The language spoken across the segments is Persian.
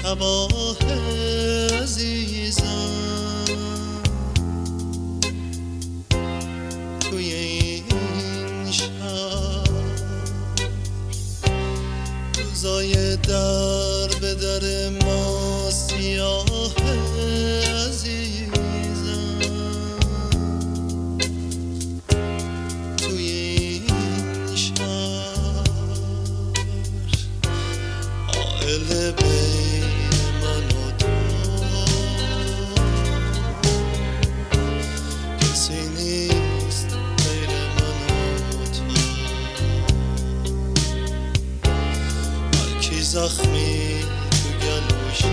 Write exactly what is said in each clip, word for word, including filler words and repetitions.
تباه عزیزم توی این شهر روزای در به در ما سیاه عزیزم توی این شهر حائل بین من و تو کسی نیست غیر من و تو هر کی زخمی تو گلوشه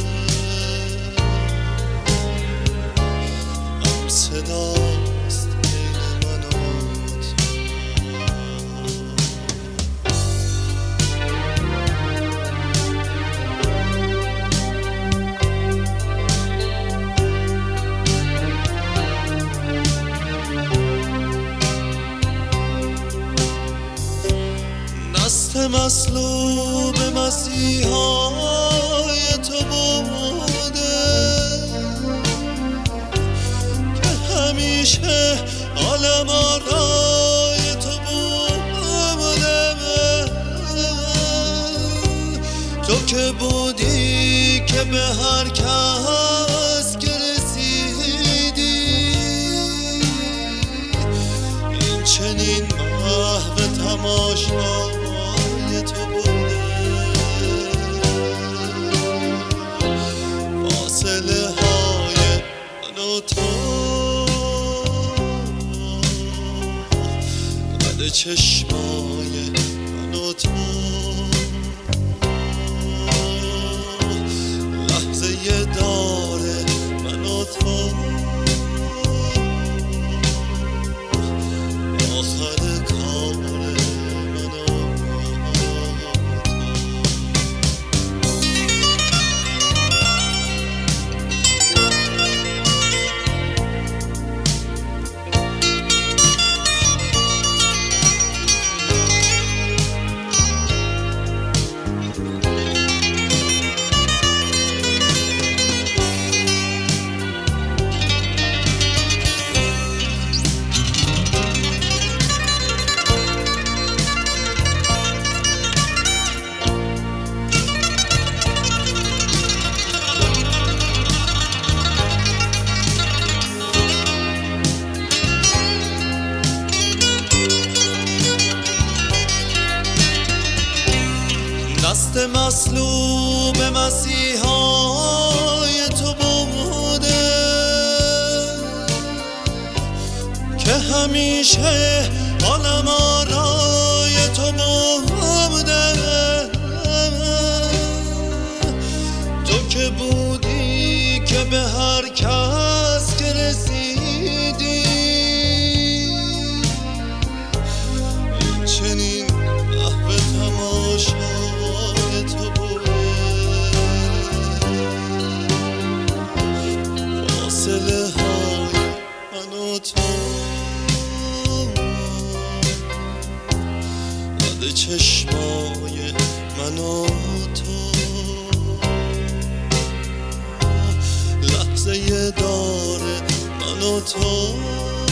هم صداست بین من و تو دست مصلوب مسیحای تو بوده که همیشه عالم آرای تو بوده تو که بودی که به هر کس که رسیدی این چنین محو تماشای تو بوده فاصله های من و تو قد چشمای من و تو لحظه داره من و تو آخر کار من و تو دست مصلوب مسیحای تو بوده که همیشه عالم آرای تو بوده تو که بودی که به هر کس که رسیدی این چنین محو تماشای تو بوده فاصله های من و تو قد چشمای من و تو لحظه داره من و تو